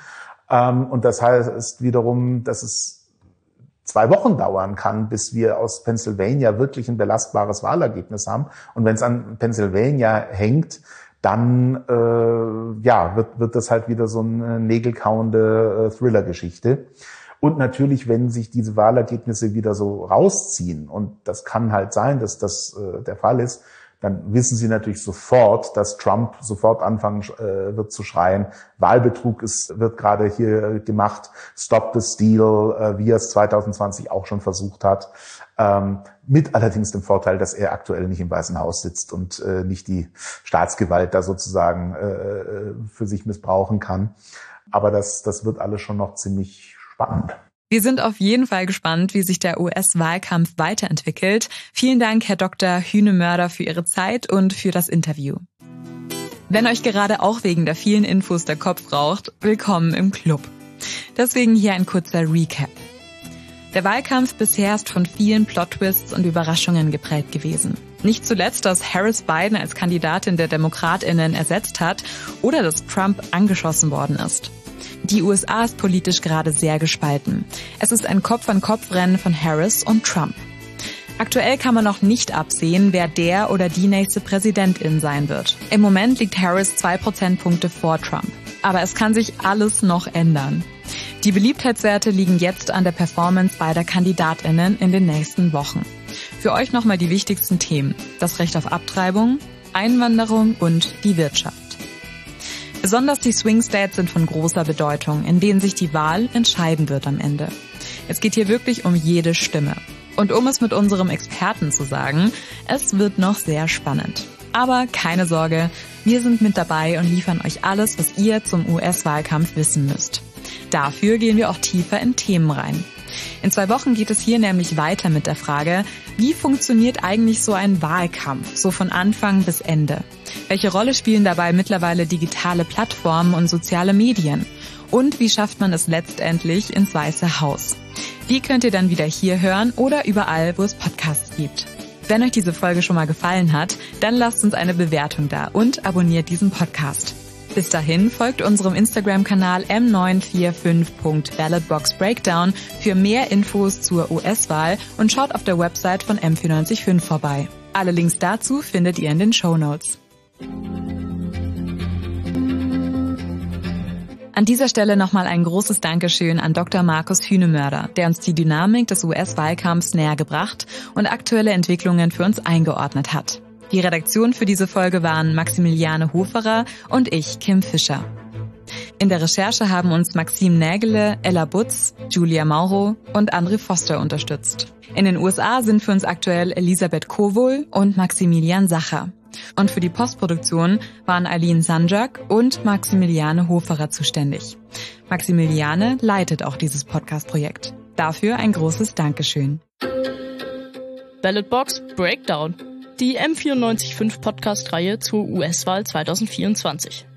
Und das heißt wiederum, dass es zwei Wochen dauern kann, bis wir aus Pennsylvania wirklich ein belastbares Wahlergebnis haben. Und wenn es an Pennsylvania hängt, dann äh, ja wird wird das halt wieder so eine nägelkauende äh, Thriller-Geschichte. Und natürlich, wenn sich diese Wahlergebnisse wieder so rausziehen, und das kann halt sein, dass das äh, der Fall ist, dann wissen Sie natürlich sofort, dass Trump sofort anfangen äh, wird zu schreien, Wahlbetrug ist, wird gerade hier gemacht, Stop the Steal, äh, wie er es zwanzig zwanzig auch schon versucht hat. Ähm, mit allerdings dem Vorteil, dass er aktuell nicht im Weißen Haus sitzt und äh, nicht die Staatsgewalt da sozusagen äh, für sich missbrauchen kann. Aber das, das wird alles schon noch ziemlich spannend. Wir sind auf jeden Fall gespannt, wie sich der U S-Wahlkampf weiterentwickelt. Vielen Dank, Herr Doktor Hühnemörder, für Ihre Zeit und für das Interview. Wenn euch gerade auch wegen der vielen Infos der Kopf raucht, willkommen im Club. Deswegen hier ein kurzer Recap. Der Wahlkampf bisher ist von vielen Plot-Twists und Überraschungen geprägt gewesen. Nicht zuletzt, dass Harris Biden als Kandidatin der DemokratInnen ersetzt hat oder dass Trump angeschossen worden ist. Die U S A ist politisch gerade sehr gespalten. Es ist ein Kopf-an-Kopf-Rennen von Harris und Trump. Aktuell kann man noch nicht absehen, wer der oder die nächste Präsidentin sein wird. Im Moment liegt Harris zwei Prozentpunkte vor Trump. Aber es kann sich alles noch ändern. Die Beliebtheitswerte liegen jetzt an der Performance beider KandidatInnen in den nächsten Wochen. Für euch nochmal die wichtigsten Themen: das Recht auf Abtreibung, Einwanderung und die Wirtschaft. Besonders die Swing States sind von großer Bedeutung, in denen sich die Wahl entscheiden wird am Ende. Es geht hier wirklich um jede Stimme. Und um es mit unserem Experten zu sagen, es wird noch sehr spannend. Aber keine Sorge, wir sind mit dabei und liefern euch alles, was ihr zum U S-Wahlkampf wissen müsst. Dafür gehen wir auch tiefer in Themen rein. In zwei Wochen geht es hier nämlich weiter mit der Frage, wie funktioniert eigentlich so ein Wahlkampf, so von Anfang bis Ende? Welche Rolle spielen dabei mittlerweile digitale Plattformen und soziale Medien? Und wie schafft man es letztendlich ins Weiße Haus? Die könnt ihr dann wieder hier hören oder überall, wo es Podcasts gibt. Wenn euch diese Folge schon mal gefallen hat, dann lasst uns eine Bewertung da und abonniert diesen Podcast. Bis dahin folgt unserem Instagram-Kanal m neun vier fünf punkt ballotbox breakdown für mehr Infos zur U S-Wahl und schaut auf der Website von M vier fünf vorbei. Alle Links dazu findet ihr in den Shownotes. An dieser Stelle nochmal ein großes Dankeschön an Doktor Markus Hühnemörder, der uns die Dynamik des U S-Wahlkampfs näher gebracht und aktuelle Entwicklungen für uns eingeordnet hat. Die Redaktion für diese Folge waren Maximiliane Hoferer und ich, Kim Fischer. In der Recherche haben uns Maxim Nägele, Ella Butz, Julia Mauro und André Foster unterstützt. In den U S A sind für uns aktuell Elisabeth Kowol und Maximilian Sacher. Und für die Postproduktion waren Aline Sanjak und Maximiliane Hoferer zuständig. Maximiliane leitet auch dieses Podcast-Projekt. Dafür ein großes Dankeschön. Ballotbox Breakdown. Die M vierundneunzig Komma fünf Podcast-Reihe zur U S-Wahl zwanzig vierundzwanzig.